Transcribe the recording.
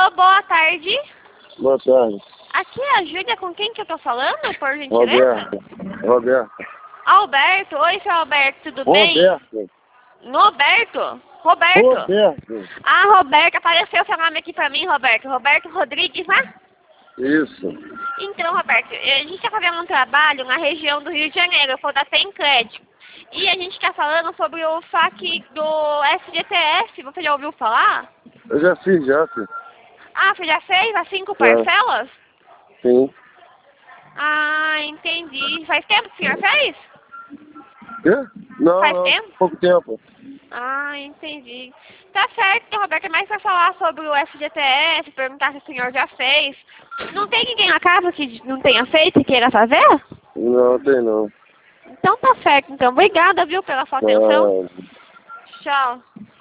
Alô, boa tarde. Boa tarde. Aqui é a Júlia, com quem que eu tô falando, por gentileza? Roberto. Alberto, oi, seu Alberto, tudo bem? Roberto. Roberto? Roberto. Roberto. Ah, Roberto, apareceu seu nome aqui pra mim, Roberto. Roberto Rodrigues, né? Isso. Então, Roberto, a gente tá fazendo um trabalho na região do Rio de Janeiro, eu sou da Crédito. E a gente tá falando sobre o FAQ do FGTS, você já ouviu falar? Eu já fiz, Ah, você já fez as 5 Já. parcelas? Sim. Ah, entendi. Faz tempo que o senhor fez? Quê? Não, Faz não. tempo? Pouco tempo. Ah, entendi. Tá certo, então, Roberto, é mais pra falar sobre o FGTS, perguntar se o senhor já fez. Não tem ninguém na casa que não tenha feito e queira fazer? Não, tem não. Então tá certo, então. Obrigada, viu, pela sua atenção. Ah, Tchau.